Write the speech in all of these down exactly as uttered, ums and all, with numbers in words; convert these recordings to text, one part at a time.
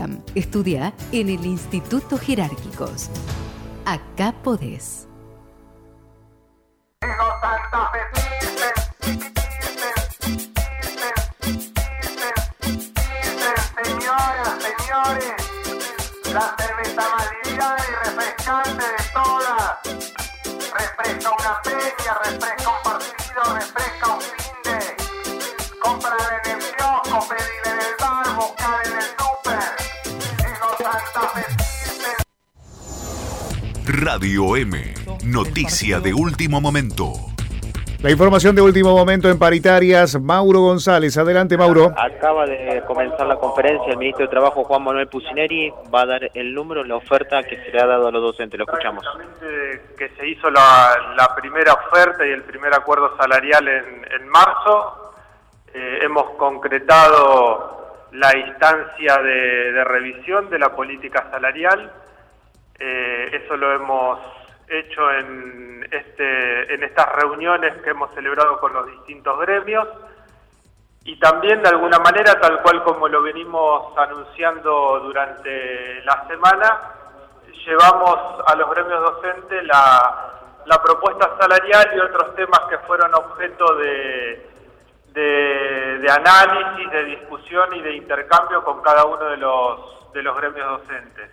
UCAM. Estudia en el Instituto Jerárquicos. Acá podés. Señoras, señores, la cerveza más liviana y refrescante de todas. Refresca una peña, refresca un partido, refresca un finde. Cómprala en el kiosco, pedile en el bar, buscar en el súper. Digo Santa Fe. Radio M, noticia de último momento. La información de último momento en paritarias, Mauro González. Adelante, Mauro. Acaba de comenzar la conferencia, el ministro de Trabajo, Juan Manuel Pucineri, va a dar el número, la oferta que se le ha dado a los docentes. Lo escuchamos. Que se hizo la, la primera oferta y el primer acuerdo salarial en, en marzo. Eh, hemos concretado la instancia de, de revisión de la política salarial. Eh, eso lo hemos hecho en este en estas reuniones que hemos celebrado con los distintos gremios y también de alguna manera, tal cual como lo venimos anunciando durante la semana, llevamos a los gremios docentes la, la propuesta salarial y otros temas que fueron objeto de, de, de análisis, de discusión y de intercambio con cada uno de los, de los gremios docentes.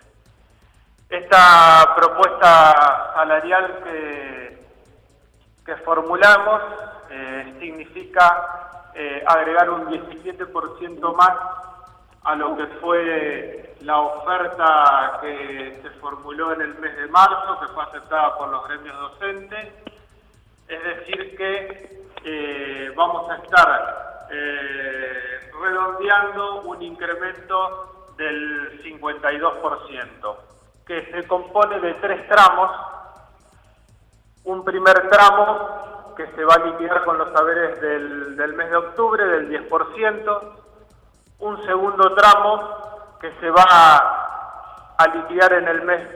Esta propuesta salarial que, que formulamos eh, significa eh, agregar un diecisiete por ciento más a lo que fue la oferta que se formuló en el mes de marzo, que fue aceptada por los gremios docentes. Es decir que eh, vamos a estar eh, redondeando un incremento del cincuenta y dos por ciento. Que se compone de tres tramos. Un primer tramo que se va a liquidar con los saberes del, del mes de octubre del diez por ciento, un segundo tramo que se va a, a liquidar en el mes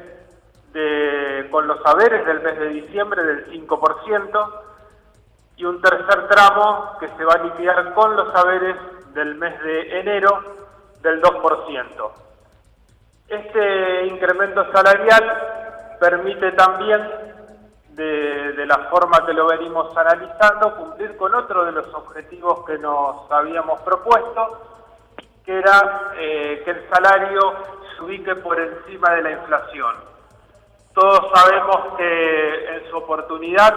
de, con los saberes del mes de diciembre del cinco por ciento y un tercer tramo que se va a liquidar con los saberes del mes de enero del dos por ciento. Este incremento salarial permite también, de, de la forma que lo venimos analizando, cumplir con otro de los objetivos que nos habíamos propuesto, que era eh, que el salario se ubique por encima de la inflación. Todos sabemos que en su oportunidad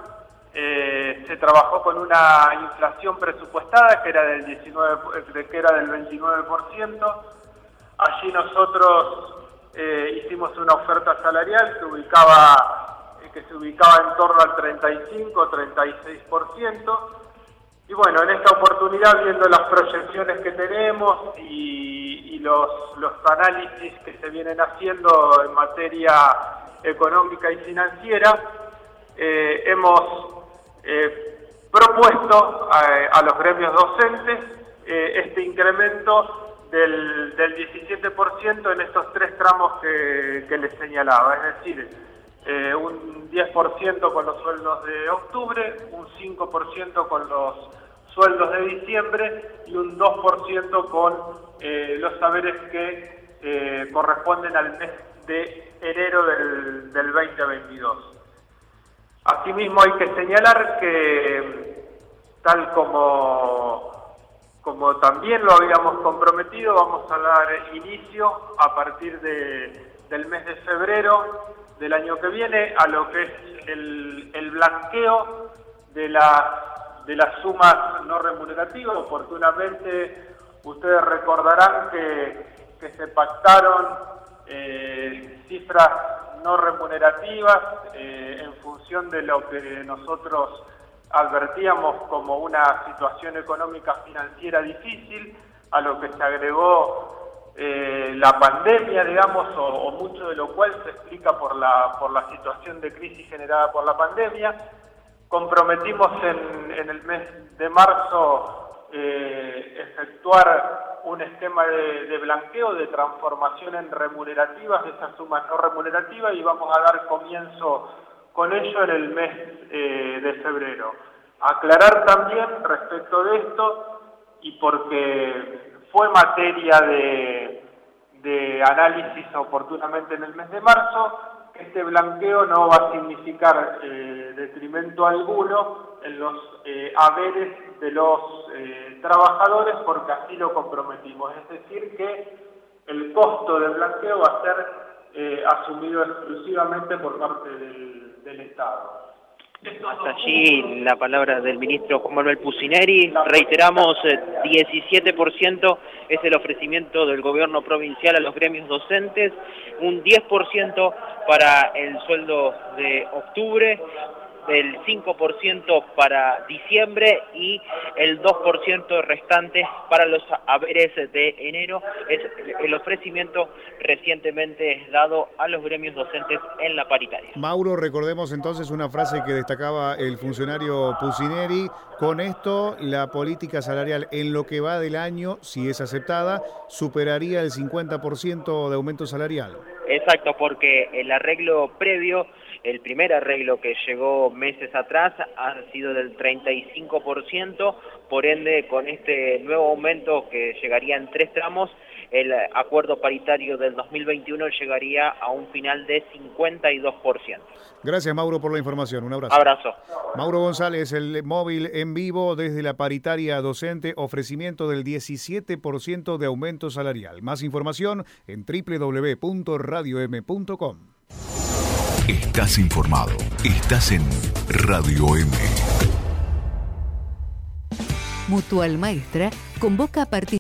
eh, se trabajó con una inflación presupuestada que era del diecinueve, que era del veintinueve por ciento. Allí nosotros eh, hicimos una oferta salarial que ubicaba eh, que se ubicaba en torno al treinta y cinco, treinta y seis por ciento. Y bueno, en esta oportunidad, viendo las proyecciones que tenemos y, y los, los análisis que se vienen haciendo en materia económica y financiera, eh, hemos eh, propuesto a, a los gremios docentes eh, este incremento Del, del diecisiete por ciento en estos tres tramos que, que les señalaba, es decir, eh, un diez por ciento con los sueldos de octubre, un cinco por ciento con los sueldos de diciembre y un dos por ciento con eh, los saberes que eh, corresponden al mes de enero del, del veinte veintidós. Asimismo hay que señalar que, tal como Como también lo habíamos comprometido, vamos a dar inicio a partir de, del mes de febrero del año que viene a lo que es el, el blanqueo de, la, de las sumas no remunerativas. Oportunamente ustedes recordarán que, que se pactaron eh, cifras no remunerativas eh, en función de lo que nosotros advertíamos como una situación económica financiera difícil, a lo que se agregó eh, la pandemia, digamos, o, o mucho de lo cual se explica por la, por la situación de crisis generada por la pandemia. Comprometimos en, en el mes de marzo eh, efectuar un esquema de, de blanqueo, de transformación en remunerativas de esas sumas no remunerativas y vamos a dar comienzo con ello en el mes eh, de febrero. Aclarar también respecto de esto, y porque fue materia de, de análisis oportunamente en el mes de marzo. Este blanqueo no va a significar eh, detrimento alguno en los eh, haberes de los eh, trabajadores, porque así lo comprometimos. Es decir, que el costo del blanqueo va a ser eh, asumido exclusivamente por parte del, del Estado. Hasta allí la palabra del ministro Juan Manuel Pucineri. Reiteramos, eh, diecisiete por ciento es el ofrecimiento del gobierno provincial a los gremios docentes, un diez por ciento para el sueldo de octubre, el cinco por ciento para diciembre y el dos por ciento restante para los haberes de enero. Es el ofrecimiento recientemente dado a los gremios docentes en la paritaria. Mauro, recordemos entonces una frase que destacaba el funcionario Pucineri: con esto la política salarial en lo que va del año, si es aceptada, superaría el cincuenta por ciento de aumento salarial. Exacto, porque el arreglo previo, el primer arreglo que llegó meses atrás, ha sido del treinta y cinco por ciento, por ende con este nuevo aumento que llegaría en tres tramos, el acuerdo paritario del dos mil veintiuno llegaría a un final de cincuenta y dos por ciento. Gracias, Mauro, por la información. Un abrazo. Abrazo. Mauro González, el móvil en vivo desde la paritaria docente, ofrecimiento del diecisiete por ciento de aumento salarial. Más información en doble u doble u doble u punto radio m punto com. Estás informado. Estás en Radio M. Mutual Maestra convoca a partir